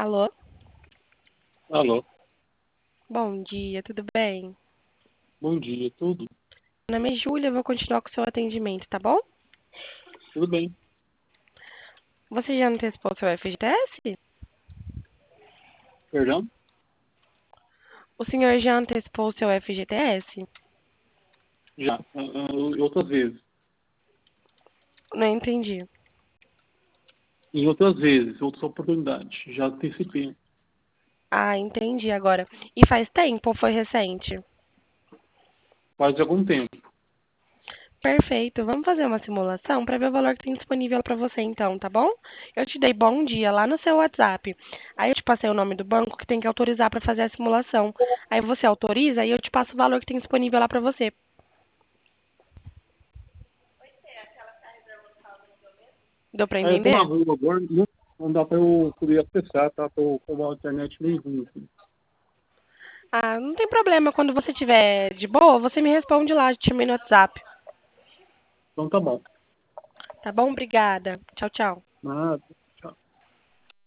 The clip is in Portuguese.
Alô? Alô, Bom dia, tudo bem? bom dia, tudo? Meu nome é Júlia, eu vou continuar com o seu atendimento, tá bom? Tudo bem? Você já antecipou o seu FGTS? Perdão? O senhor já antecipou o seu FGTS? Já, outras vezes. Não entendi. Em outras vezes, outras oportunidades. Já antecipei. Ah, entendi agora. E faz tempo ou foi recente? Faz algum tempo. Perfeito, vamos fazer uma simulação para ver o valor que tem disponível para você então, tá bom? Eu te dei bom dia lá no seu WhatsApp. Aí eu te passei o nome do banco que tem que autorizar para fazer a simulação. Aí você autoriza e eu te passo o valor que tem disponível lá para você. Deu para Eu tô na entender? rua agora, não dá pra eu poder acessar, tá? Tô com uma internet meio ruim aqui. Ah, não tem problema. Quando você tiver de boa, você me responde lá, te chamei no WhatsApp. Então tá bom. Tá bom? Obrigada. Tchau, tchau. Nada.